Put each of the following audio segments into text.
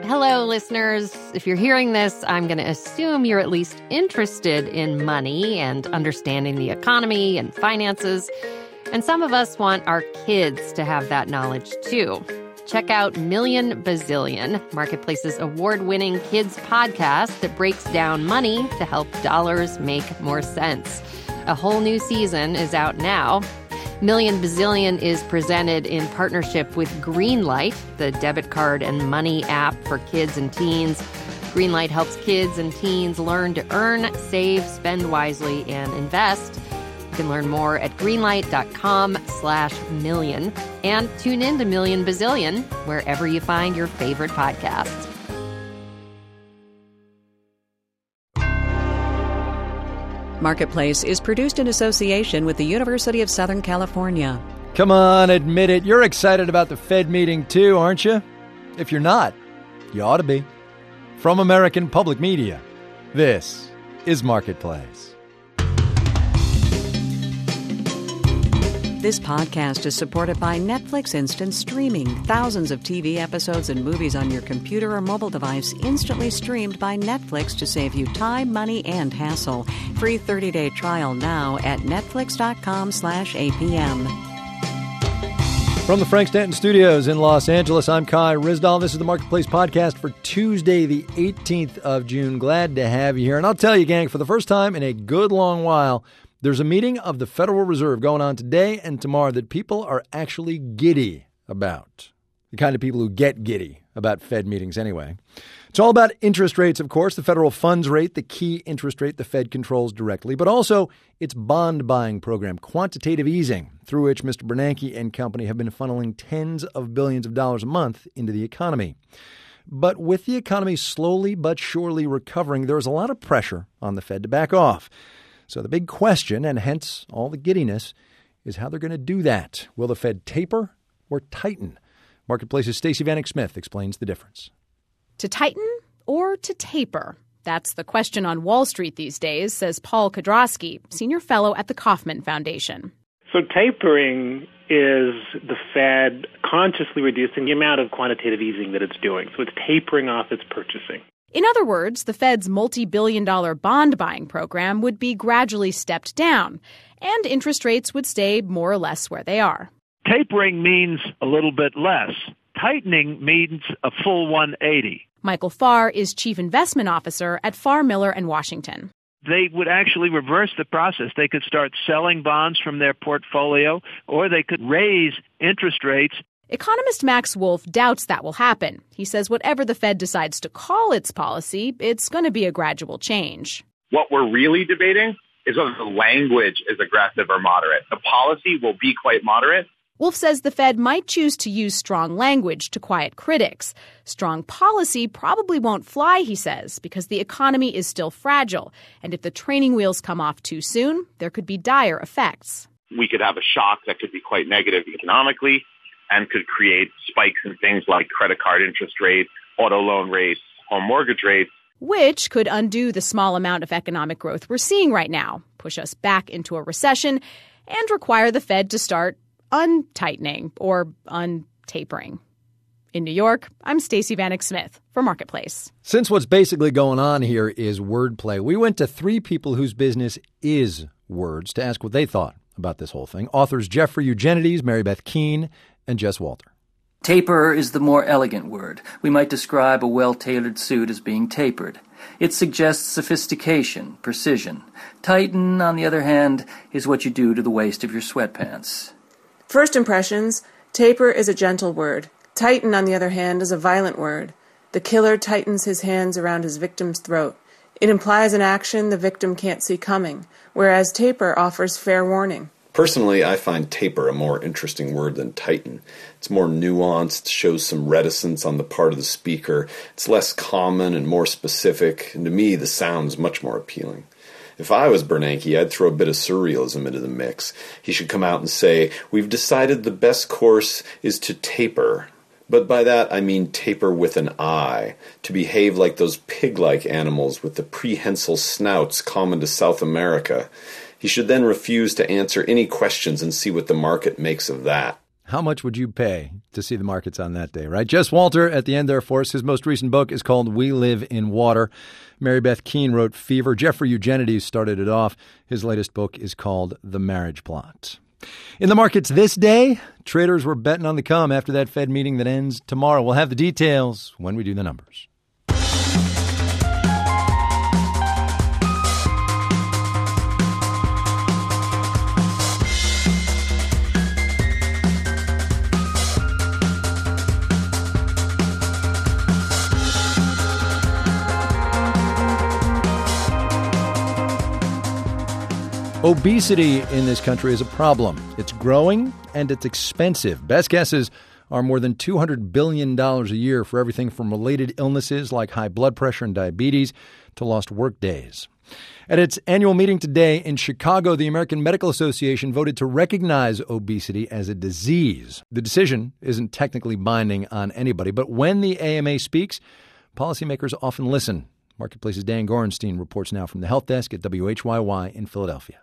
Hello, listeners. If you're hearing this, I'm going to assume you're at least interested in money and understanding the economy and finances. And some of us want our kids to have that knowledge, too. Check out Million Bazillion, Marketplace's award-winning kids podcast that breaks down money to help dollars make more sense. A whole new season is out now. Million Bazillion is presented in partnership with Greenlight, the debit card and money app for kids and teens. Greenlight helps kids and teens learn to earn, save, spend wisely, and invest. You can learn more at greenlight.com/million and tune in to Million Bazillion wherever you find your favorite podcasts. Marketplace is produced in association with the University of Southern California. Come on, admit it. You're excited about the Fed meeting too, aren't you? If you're not, you ought to be. From American Public Media, this is Marketplace. This podcast is supported by Netflix Instant Streaming. Thousands of TV episodes and movies on your computer or mobile device instantly streamed by Netflix to save you time, money, and hassle. Free 30-day trial now at netflix.com/APM. From the Frank Stanton Studios in Los Angeles, I'm Kai Ryssdal. This is the Marketplace Podcast for Tuesday, the 18th of June. Glad to have you here. And I'll tell you, gang, for the first time in a good long while, there's a meeting of the Federal Reserve going on today and tomorrow that people are actually giddy about. The kind of people who get giddy about Fed meetings anyway. It's all about interest rates, of course, the federal funds rate, the key interest rate the Fed controls directly, but also its bond buying program, quantitative easing, through which Mr. Bernanke and company have been funneling tens of billions of dollars a month into the economy. But with the economy slowly but surely recovering, there's a lot of pressure on the Fed to back off. So the big question, and hence all the giddiness, is how they're going to do that. Will the Fed taper or tighten? Marketplace's Stacey Vanek Smith explains the difference. To tighten or to taper? That's the question on Wall Street these days, says Paul Kudrowski, senior fellow at the Kauffman Foundation. So tapering is the Fed consciously reducing the amount of quantitative easing that it's doing. So it's tapering off its purchasing. In other words, the Fed's multi-billion-dollar bond buying program would be gradually stepped down, and interest rates would stay more or less where they are. Tapering means a little bit less. Tightening means a full 180. Michael Farr is chief investment officer at Farr Miller & Washington. They would actually reverse the process. They could start selling bonds from their portfolio, or they could raise interest rates. Economist Max Wolf doubts that will happen. He says whatever the Fed decides to call its policy, it's going to be a gradual change. What we're really debating is whether the language is aggressive or moderate. The policy will be quite moderate. Wolf says the Fed might choose to use strong language to quiet critics. Strong policy probably won't fly, he says, because the economy is still fragile. And if the training wheels come off too soon, there could be dire effects. We could have a shock that could be quite negative economically and could create spikes in things like credit card interest rates, auto loan rates, home mortgage rates. Which could undo the small amount of economic growth we're seeing right now, push us back into a recession, and require the Fed to start untightening or untapering. In New York, I'm Stacey Vanek Smith for Marketplace. Since what's basically going on here is wordplay, we went to three people whose business is words to ask what they thought about this whole thing. Authors Jeffrey Eugenides, Mary Beth Keene, and Jess Walter. Taper is the more elegant word. We might describe a well-tailored suit as being tapered. It suggests sophistication, precision. Tighten, on the other hand, is what you do to the waist of your sweatpants. First impressions, taper is a gentle word. Tighten, on the other hand, is a violent word. The killer tightens his hands around his victim's throat. It implies an action the victim can't see coming, whereas taper offers fair warning. Personally, I find taper a more interesting word than tighten. It's more nuanced, shows some reticence on the part of the speaker. It's less common and more specific, and to me, the sound's much more appealing. If I was Bernanke, I'd throw a bit of surrealism into the mix. He should come out and say, "We've decided the best course is to taper." But by that, I mean taper with an I, to behave like those pig-like animals with the prehensile snouts common to South America. He should then refuse to answer any questions and see what the market makes of that. How much would you pay to see the markets on that day, right? Jess Walter at the End There Force. His most recent book is called We Live in Water. Mary Beth Keane wrote Fever. Jeffrey Eugenides started it off. His latest book is called The Marriage Plot. In the markets this day, traders were betting on the come after that Fed meeting that ends tomorrow. We'll have the details when we do the numbers. Obesity in this country is a problem. It's growing and it's expensive. Best guesses are more than $200 billion a year for everything from related illnesses like high blood pressure and diabetes to lost work days. At its annual meeting today in Chicago, the American Medical Association voted to recognize obesity as a disease. The decision isn't technically binding on anybody, but when the AMA speaks, policymakers often listen. Marketplace's Dan Gorenstein reports now from the Health Desk at WHYY in Philadelphia.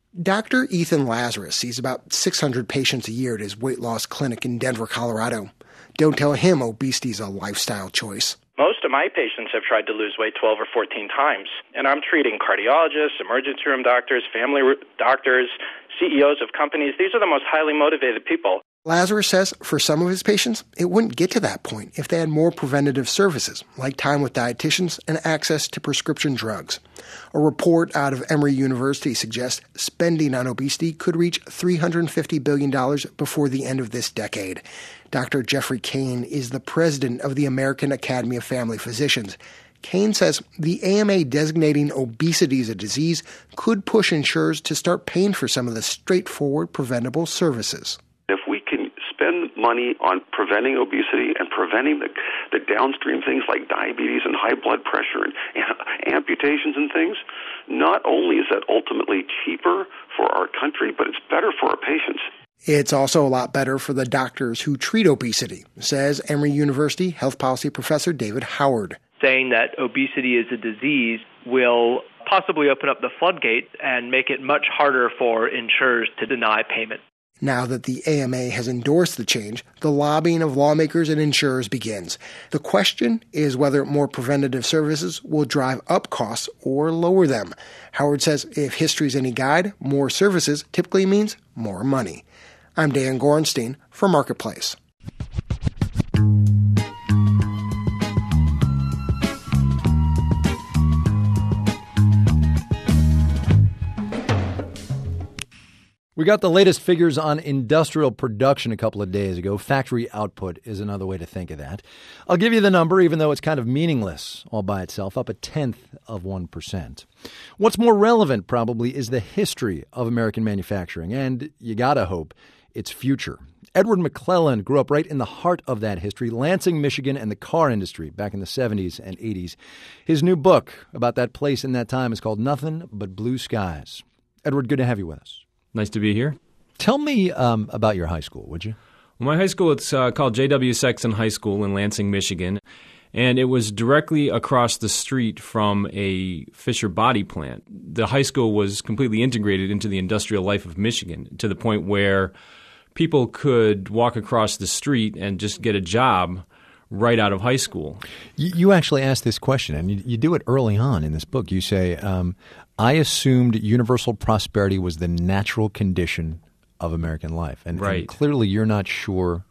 Dr. Ethan Lazarus sees about 600 patients a year at his weight loss clinic in Denver, Colorado. Don't tell him obesity is a lifestyle choice. Most of my patients have tried to lose weight 12 or 14 times, and I'm treating cardiologists, emergency room doctors, family doctors, CEOs of companies. These are the most highly motivated people. Lazarus says for some of his patients, it wouldn't get to that point if they had more preventative services, like time with dietitians and access to prescription drugs. A report out of Emory University suggests spending on obesity could reach $350 billion before the end of this decade. Dr. Jeffrey Kane is the president of the American Academy of Family Physicians. Kane says the AMA designating obesity as a disease could push insurers to start paying for some of the straightforward preventable services. If we can spend money on preventing obesity and preventing the downstream things like diabetes and high blood pressure and amputations and things, not only is that ultimately cheaper for our country, but it's better for our patients. It's also a lot better for the doctors who treat obesity, says Emory University health policy professor David Howard. Saying that obesity is a disease will possibly open up the floodgate and make it much harder for insurers to deny payment. Now that the AMA has endorsed the change, the lobbying of lawmakers and insurers begins. The question is whether more preventative services will drive up costs or lower them. Howard says if history's any guide, more services typically means more money. I'm Dan Gorenstein for Marketplace. We got the latest figures on industrial production a couple of days ago. Factory output is another way to think of that. I'll give you the number, even though it's kind of meaningless all by itself, up 0.1%. What's more relevant, probably, is the history of American manufacturing, and you gotta hope its future. Edward McClellan grew up right in the heart of that history, Lansing, Michigan, and the car industry back in the 70s and 80s. His new book about that place in that time is called Nothing But Blue Skies. Edward, good to have you with us. Nice to be here. Tell me about your high school, would you? Well, my high school, it's called J.W. Sexton High School in Lansing, Michigan. And it was directly across the street from a Fisher body plant. The high school was completely integrated into the industrial life of Michigan to the point where people could walk across the street and just get a job right out of high school. You actually asked this question, and you do it early on in this book. You say, I assumed universal prosperity was the natural condition of American life. And clearly you're not sure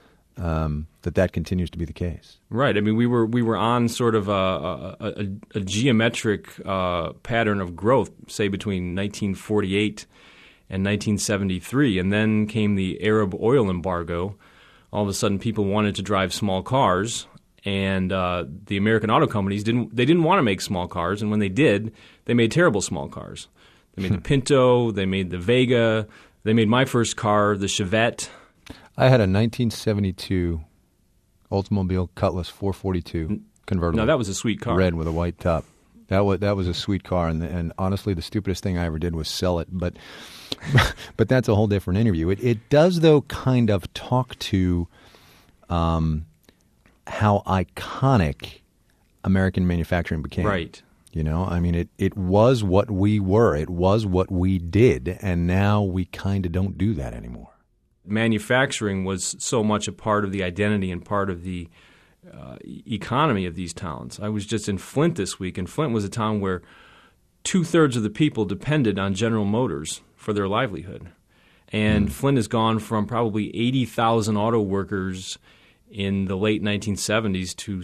that continues to be the case. Right. I mean, we were on sort of a geometric pattern of growth, say between 1948 and 1973. And then came the Arab oil embargo. All of a sudden, people wanted to drive small cars, and the American auto companies didn't want to make small cars. And when they did, they made terrible small cars. They made the Pinto, they made the Vega, they made my first car, the Chevette. I had a 1972 Oldsmobile Cutlass 442 convertible. No, that was a sweet car. Red with a white top. That was a sweet car, and honestly, the stupidest thing I ever did was sell it. But that's a whole different interview. It does, though, kind of talk to how iconic American manufacturing became. Right. You know, I mean, it was what we were. It was what we did, and now we kind of don't do that anymore. manufacturing was so much a part of the identity and part of the economy of these towns. I was just in Flint this week, and Flint was a town where 2/3 of the people depended on General Motors for their livelihood. And Flint has gone from probably 80,000 auto workers in the late 1970s to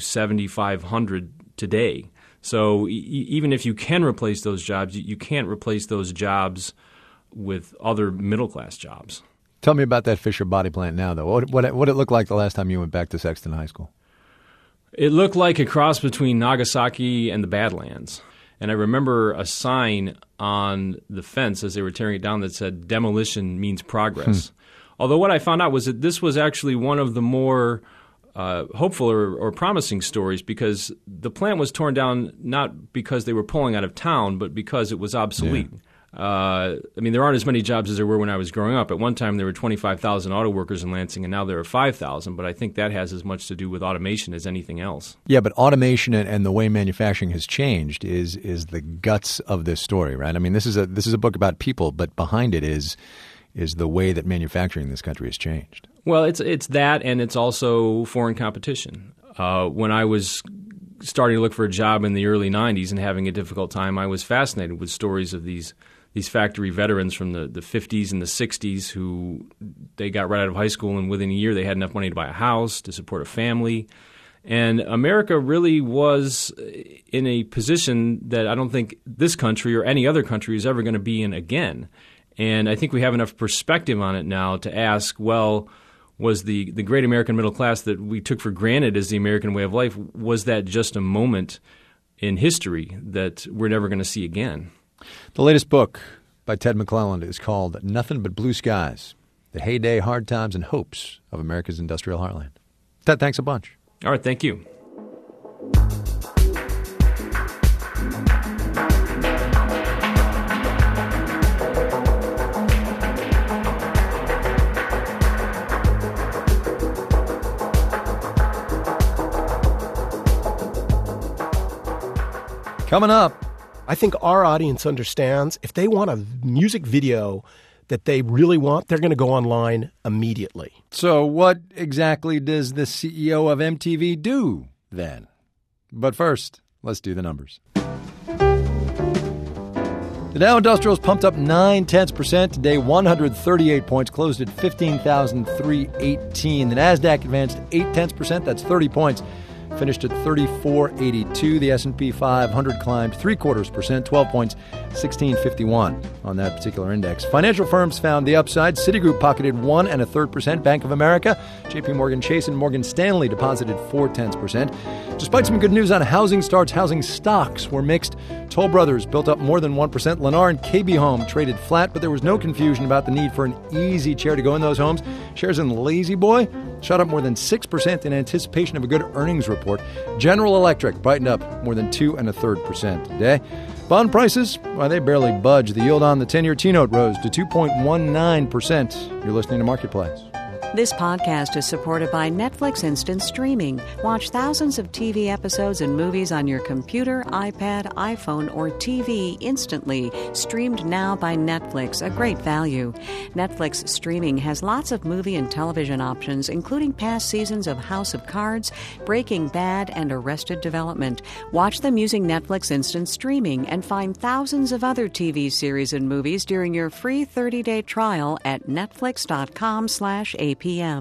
7,500 today. So even if you can replace those jobs, you can't replace those jobs with other middle-class jobs. Tell me about that Fisher body plant now, though. What it looked like the last time you went back to Sexton High School? It looked like a cross between Nagasaki and the Badlands. And I remember a sign on the fence as they were tearing it down that said, "Demolition means progress." Although what I found out was that this was actually one of the more hopeful or promising stories, because the plant was torn down not because they were pulling out of town, but because it was obsolete. Yeah. I mean, there aren't as many jobs as there were when I was growing up. At one time, there were 25,000 auto workers in Lansing, and now there are 5,000. But I think that has as much to do with automation as anything else. Yeah, but automation and the way manufacturing has changed is the guts of this story, right? I mean, this is a book about people, but behind it is the way that manufacturing in this country has changed. Well, it's that, and it's also foreign competition. When I was starting to look for a job in the early 90s and having a difficult time, I was fascinated with stories of these factory veterans from the 50s and the 60s who they got right out of high school, and within a year they had enough money to buy a house, to support a family. And America really was in a position that I don't think this country or any other country is ever going to be in again. And I think we have enough perspective on it now to ask, well, was the great American middle class that we took for granted as the American way of life, was that just a moment in history that we're never going to see again? The latest book by Ted McClelland is called Nothing But Blue Skies, The Heyday, Hard Times, and Hopes of America's Industrial Heartland. Ted, thanks a bunch. All right, thank you. Coming up, I think our audience understands if they want a music video that they really want, they're going to go online immediately. So what exactly does the CEO of MTV do then? But first, let's do the numbers. The Dow Industrials pumped up 0.9% today, 138 points, closed at 15,318. The Nasdaq advanced 0.8%, that's 30 points. Finished at 3482. The S&P 500 climbed 0.75%, 12 points, 1651 on that particular index. Financial firms found the upside. Citigroup pocketed 1 1/3%. Bank of America, J.P. Morgan Chase, and Morgan Stanley deposited 0.4%. Despite some good news on housing starts, housing stocks were mixed. Toll Brothers built up more than 1%. Lennar and KB Home traded flat, but there was no confusion about the need for an easy chair to go in those homes. Shares in Lazy Boy shot up more than 6% in anticipation of a good earnings report. General Electric brightened up more than 2 1/3% today. Bond prices, well, they barely budge. The yield on the 10-year T-note rose to 2.19%. You're listening to Marketplace. This podcast is supported by Netflix Instant Streaming. Watch thousands of TV episodes and movies on your computer, iPad, iPhone, or TV instantly. Streamed now by Netflix, a great value. Netflix Streaming has lots of movie and television options, including past seasons of House of Cards, Breaking Bad, and Arrested Development. Watch them using Netflix Instant Streaming and find thousands of other TV series and movies during your free 30-day trial at netflix.com/APM.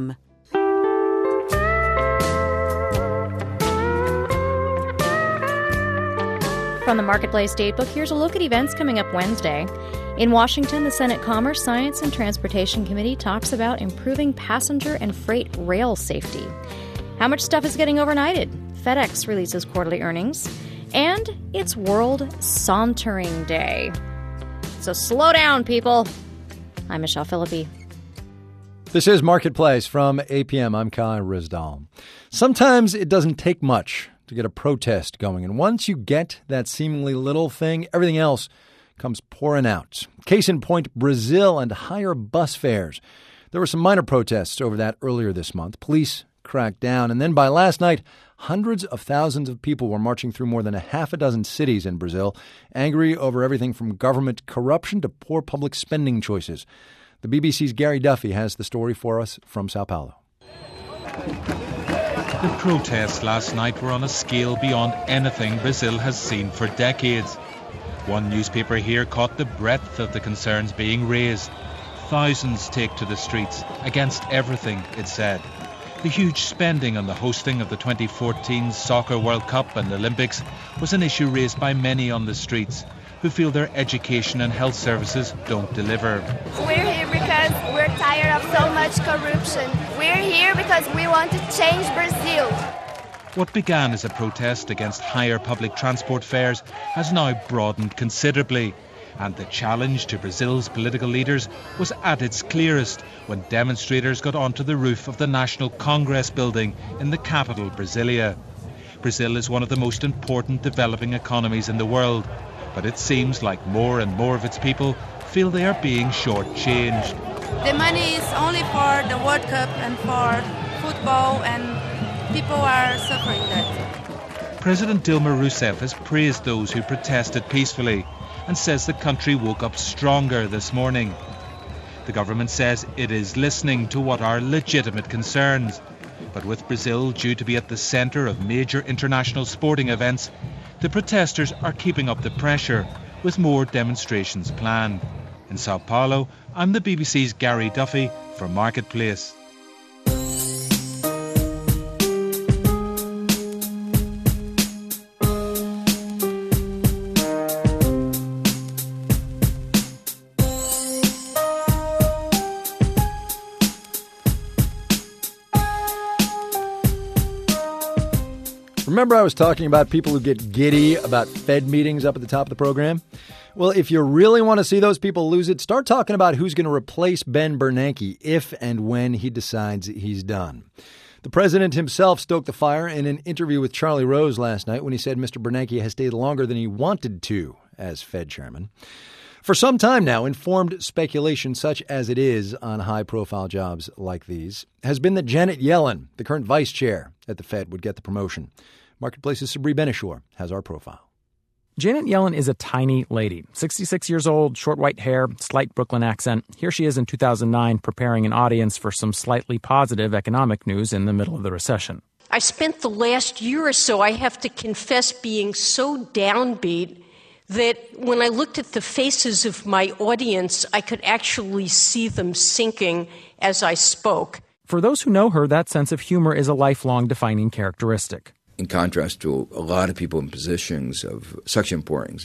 From the Marketplace Datebook, here's a look at events coming up Wednesday. In Washington, the Senate Commerce, Science, and Transportation Committee talks about improving passenger and freight rail safety. How much stuff is getting overnighted? FedEx releases quarterly earnings. And it's World Sauntering Day. So slow down, people. I'm Michelle Philippi. This is Marketplace from APM. I'm Kai Rizdal. Sometimes it doesn't take much to get a protest going. And once you get that seemingly little thing, everything else comes pouring out. Case in point, Brazil and higher bus fares. There were some minor protests over that earlier this month. Police cracked down. And then by last night, hundreds of thousands of people were marching through more than a half a dozen cities in Brazil, angry over everything from government corruption to poor public spending choices. The BBC's Gary Duffy has the story for us from Sao Paulo. The protests last night were on a scale beyond anything Brazil has seen for decades. One newspaper here caught the breadth of the concerns being raised. Thousands take to the streets against everything, it said. The huge spending on the hosting of the 2014 Soccer World Cup and Olympics was an issue raised by many on the streets, who feel their education and health services don't deliver. We're here because we're tired of so much corruption. We're here because we want to change Brazil. What began as a protest against higher public transport fares has now broadened considerably, and the challenge to Brazil's political leaders was at its clearest when demonstrators got onto the roof of the National Congress building in the capital, Brasilia. Brazil is one of the most important developing economies in the world, but it seems like more and more of its people feel they are being shortchanged. The money is only for the World Cup and for football, and people are suffering that. President Dilma Rousseff has praised those who protested peacefully and says the country woke up stronger this morning. The government says it is listening to what are legitimate concerns. But with Brazil due to be at the centre of major international sporting events, the protesters are keeping up the pressure with more demonstrations planned. In Sao Paulo, I'm the BBC's Gary Duffy for Marketplace. Remember I was talking about people who get giddy about Fed meetings up at the top of the program? Well, if you really want to see those people lose it, start talking about who's going to replace Ben Bernanke if and when he decides he's done. The president himself stoked the fire in an interview with Charlie Rose last night when he said Mr. Bernanke has stayed longer than he wanted to as Fed chairman. For some time now, informed speculation, such as it is on high-profile jobs like these, has been that Janet Yellen, the current vice chair at the Fed, would get the promotion. Marketplace's Sabri Benishore has our profile. Janet Yellen is a tiny lady, 66 years old, short white hair, slight Brooklyn accent. Here she is in 2009 preparing an audience for some slightly positive economic news in the middle of the recession. I spent the last year or so, I have to confess, being so downbeat that when I looked at the faces of my audience, I could actually see them sinking as I spoke. For those who know her, that sense of humor is a lifelong defining characteristic. In contrast to a lot of people in positions of such importance,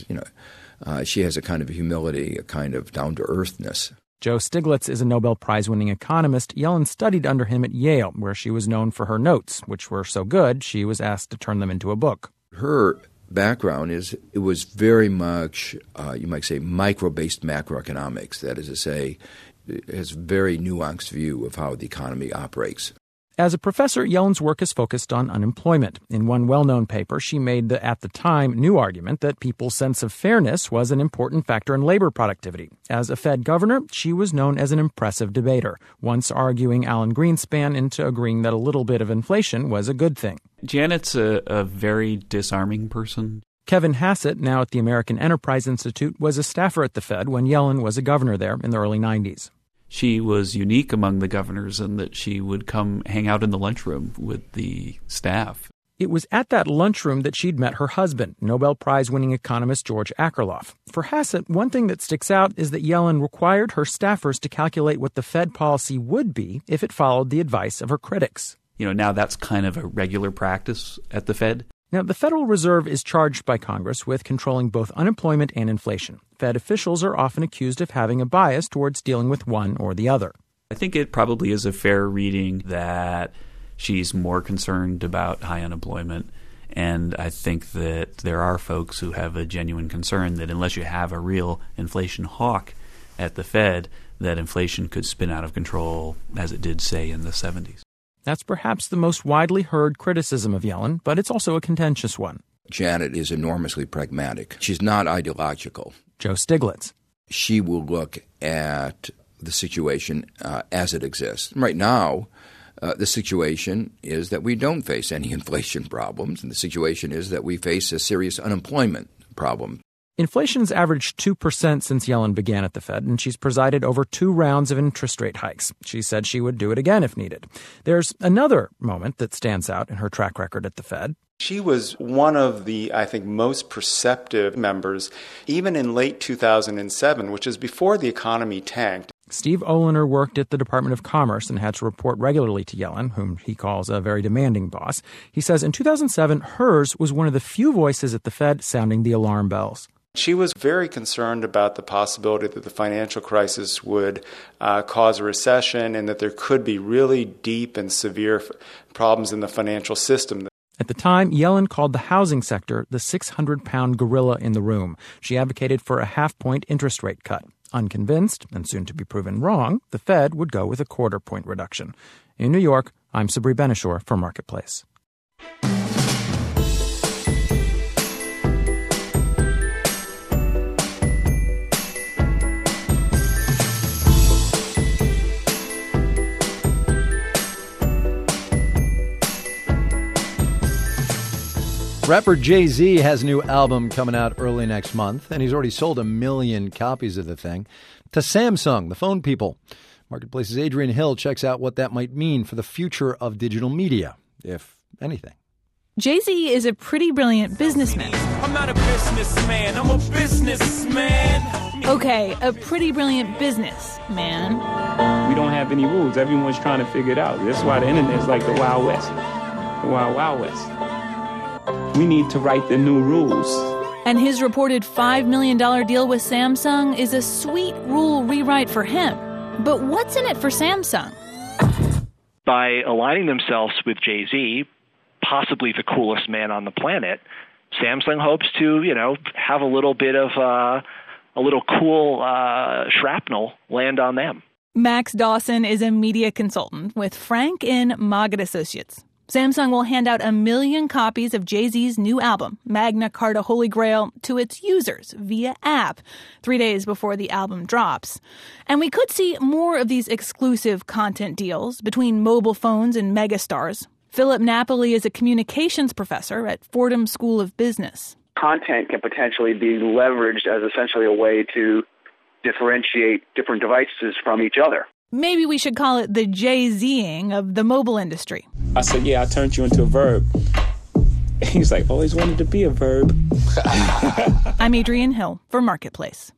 she has a kind of humility, a kind of down-to-earthness. Joe Stiglitz is a Nobel Prize-winning economist. Yellen studied under him at Yale, where she was known for her notes, which were so good she was asked to turn them into a book. Her background it was very much, you might say, micro-based macroeconomics. That is to say, it has a very nuanced view of how the economy operates. As a professor, Yellen's work is focused on unemployment. In one well-known paper, she made the, at the time, new argument that people's sense of fairness was an important factor in labor productivity. As a Fed governor, she was known as an impressive debater, once arguing Alan Greenspan into agreeing that a little bit of inflation was a good thing. Janet's a very disarming person. Kevin Hassett, now at the American Enterprise Institute, was a staffer at the Fed when Yellen was a governor there in the early 90s. She was unique among the governors in that she would come hang out in the lunchroom with the staff. It was at that lunchroom that she'd met her husband, Nobel Prize-winning economist George Akerlof. For Hassett, one thing that sticks out is that Yellen required her staffers to calculate what the Fed policy would be if it followed the advice of her critics. Now that's kind of a regular practice at the Fed. Now, the Federal Reserve is charged by Congress with controlling both unemployment and inflation. Fed officials are often accused of having a bias towards dealing with one or the other. I think it probably is a fair reading that she's more concerned about high unemployment. And I think that there are folks who have a genuine concern that unless you have a real inflation hawk at the Fed, that inflation could spin out of control as it did, say, in the 70s. That's perhaps the most widely heard criticism of Yellen, but it's also a contentious one. Janet is enormously pragmatic. She's not ideological. Joe Stiglitz. She will look at the situation as it exists. Right now, the situation is that we don't face any inflation problems, and the situation is that we face a serious unemployment problem. Inflation's averaged 2% since Yellen began at the Fed, and she's presided over 2 rounds of interest rate hikes. She said she would do it again if needed. There's another moment that stands out in her track record at the Fed. She was one of the, I think, most perceptive members, even in late 2007, which is before the economy tanked. Steve Oliner worked at the Department of Commerce and had to report regularly to Yellen, whom he calls a very demanding boss. He says in 2007, hers was one of the few voices at the Fed sounding the alarm bells. She was very concerned about the possibility that the financial crisis would cause a recession and that there could be really deep and severe problems in the financial system. At the time, Yellen called the housing sector the 600-pound gorilla in the room. She advocated for a half-point interest rate cut. Unconvinced, and soon to be proven wrong, the Fed would go with a quarter-point reduction. In New York, I'm Sabri Benishore for Marketplace. Rapper Jay-Z has a new album coming out early next month, and he's already sold 1 million copies of the thing to Samsung, the phone people. Marketplace's Adrian Hill checks out what that might mean for the future of digital media, if anything. Jay-Z is a pretty brilliant businessman. I'm not a businessman, I'm a businessman. Okay, a pretty brilliant businessman. We don't have any rules. Everyone's trying to figure it out. That's why the internet's like the Wild West. The Wild, Wild West. We need to write the new rules. And his reported $5 million deal with Samsung is a sweet rule rewrite for him. But what's in it for Samsung? By aligning themselves with Jay-Z, possibly the coolest man on the planet, Samsung hopes to, have a little bit of a little cool shrapnel land on them. Max Dawson is a media consultant with Frank in Mogget Associates. Samsung will hand out 1 million copies of Jay-Z's new album, Magna Carta Holy Grail, to its users via app 3 days before the album drops. And we could see more of these exclusive content deals between mobile phones and megastars. Philip Napoli is a communications professor at Fordham School of Business. Content can potentially be leveraged as essentially a way to differentiate different devices from each other. Maybe we should call it the Jay-Zing of the mobile industry. I said, yeah, I turned you into a verb. He's like, always wanted to be a verb. I'm Adrian Hill for Marketplace.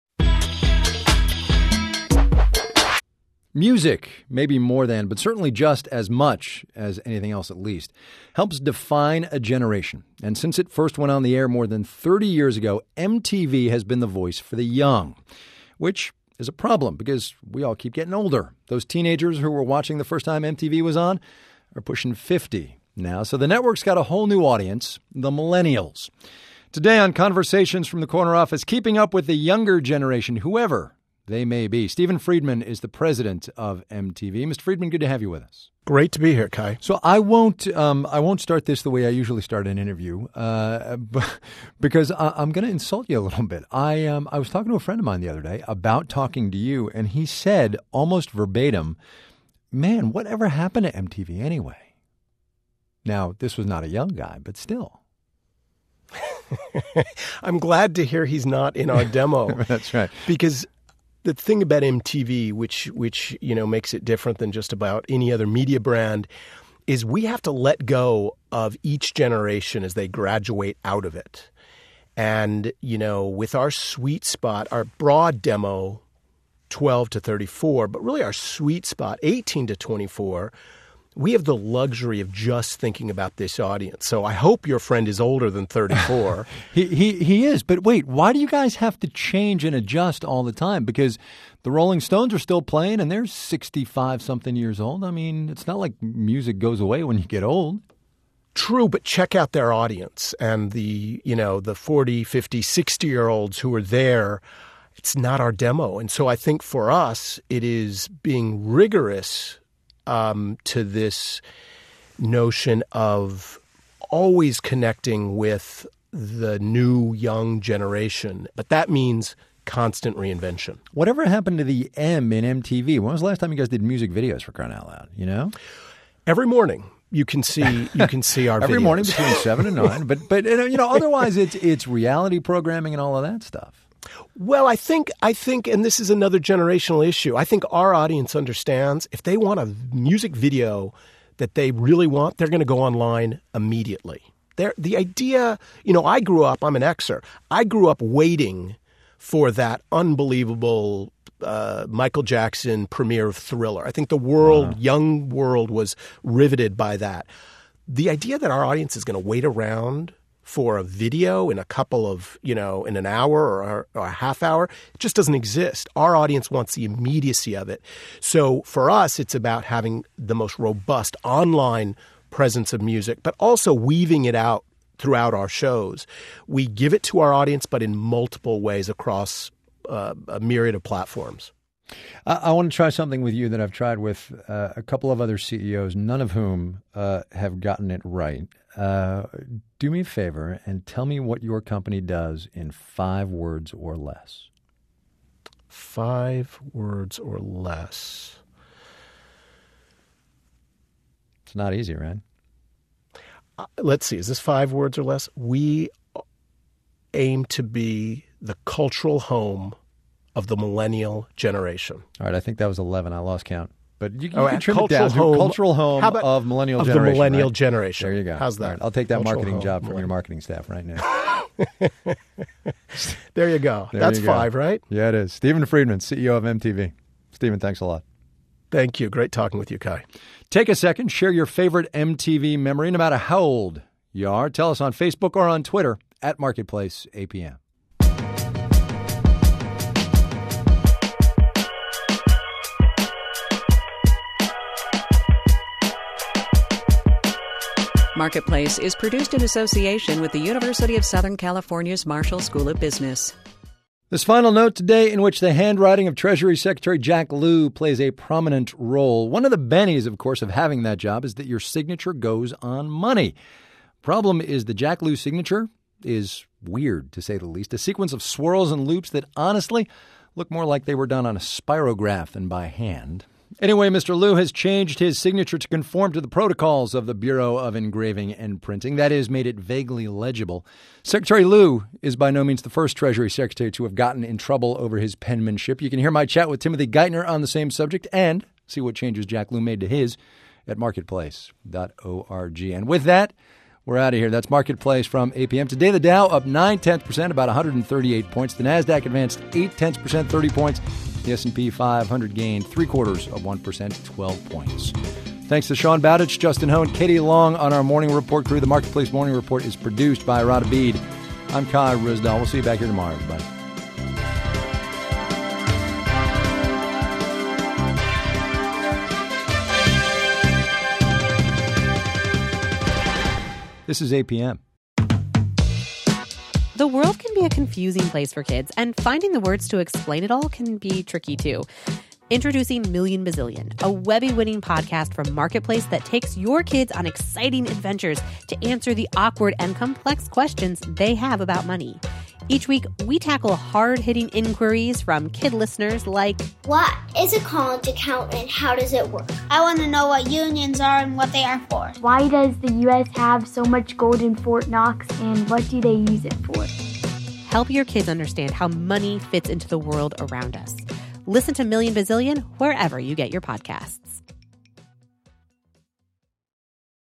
Music, maybe more than, but certainly just as much as anything else at least, helps define a generation. And since it first went on the air more than 30 years ago, MTV has been the voice for the young, which is a problem because we all keep getting older. Those teenagers who were watching the first time MTV was on are pushing 50 now. So the network's got a whole new audience, the millennials. Today on Conversations from the Corner Office, keeping up with the younger generation, whoever they may be. Stephen Friedman is the president of MTV. Mr. Friedman, good to have you with us. Great to be here, Kai. So I won't start this the way I usually start an interview, because I'm going to insult you a little bit. I was talking to a friend of mine the other day about talking to you, and he said almost verbatim, "Man, whatever happened to MTV anyway?" Now, this was not a young guy, but still. I'm glad to hear he's not in our demo. That's right. Because the thing about MTV, which makes it different than just about any other media brand, is we have to let go of each generation as they graduate out of it. And, with our sweet spot, our broad demo, 12 to 34, but really our sweet spot, 18 to 24, we have the luxury of just thinking about this audience. So I hope your friend is older than 34. He is. But wait, why do you guys have to change and adjust all the time? Because the Rolling Stones are still playing and they're 65-something years old. I mean, it's not like music goes away when you get old. True, but check out their audience and the 40, 50, 60-year-olds who are there. It's not our demo. And so I think for us, it is being rigorous to this notion of always connecting with the new young generation. But that means constant reinvention. Whatever happened to the M in MTV? When was the last time you guys did music videos, for crying out loud, Every morning. You can see our every videos. morning between 7 and 9. But otherwise it's reality programming and all of that stuff. Well, I think, and this is another generational issue. I think our audience understands if they want a music video that they really want, they're going to go online immediately. The idea, I grew up. I'm an Xer. I grew up waiting for that unbelievable Michael Jackson premiere of Thriller. I think the young world was riveted by that. The idea that our audience is going to wait around for a video in a couple of, in an hour or a half hour, it just doesn't exist. Our audience wants the immediacy of it. So for us, it's about having the most robust online presence of music, but also weaving it out throughout our shows. We give it to our audience, but in multiple ways across a myriad of platforms. I want to try something with you that I've tried with a couple of other CEOs, none of whom have gotten it right. Do me a favor and tell me what your company does in 5 words or less. 5 words or less. It's not easy, right? Let's see. Is this 5 words or less? We aim to be the cultural home of the millennial generation. All right. I think that was 11. I lost count. But you can trim it down to home, cultural home of millennial generation. Of the millennial right? generation. There you go. How's that? Right. I'll take that cultural marketing job from your marketing staff right now. There you go. That's 5, right? Yeah, it is. Stephen Friedman, CEO of MTV. Stephen, thanks a lot. Thank you. Great talking with you, Kai. Take a second, share your favorite MTV memory, no matter how old you are. Tell us on Facebook or on Twitter at Marketplace APM. Marketplace is produced in association with the University of Southern California's Marshall School of Business. This final note today, in which the handwriting of Treasury Secretary Jack Lew plays a prominent role. One of the bennies, of course, of having that job is that your signature goes on money. Problem is the Jack Lew signature is weird, to say the least. A sequence of swirls and loops that honestly look more like they were done on a spirograph than by hand. Anyway, Mr. Lew has changed his signature to conform to the protocols of the Bureau of Engraving and Printing. That is, made it vaguely legible. Secretary Lew is by no means the first Treasury Secretary to have gotten in trouble over his penmanship. You can hear my chat with Timothy Geithner on the same subject and see what changes Jack Lew made to his at marketplace.org. And with that, we're out of here. That's Marketplace from APM. Today, the Dow up 0.9%, about 138 points. The NASDAQ advanced 0.8%, 30 points. The S&P 500 gained 0.75%, 12 points. Thanks to Sean Bowditch, Justin Ho, and Katie Long on our Morning Report crew. The Marketplace Morning Report is produced by Rada Bede. I'm Kai Ryssdal. We'll see you back here tomorrow, everybody. This is APM. The world can be a confusing place for kids, and finding the words to explain it all can be tricky too. Introducing Million Bazillion, a Webby-winning podcast from Marketplace that takes your kids on exciting adventures to answer the awkward and complex questions they have about money. Each week, we tackle hard-hitting inquiries from kid listeners like, what is a college account and how does it work? I want to know what unions are and what they are for. Why does the U.S. have so much gold in Fort Knox and what do they use it for? Help your kids understand how money fits into the world around us. Listen to Million Bazillion wherever you get your podcasts.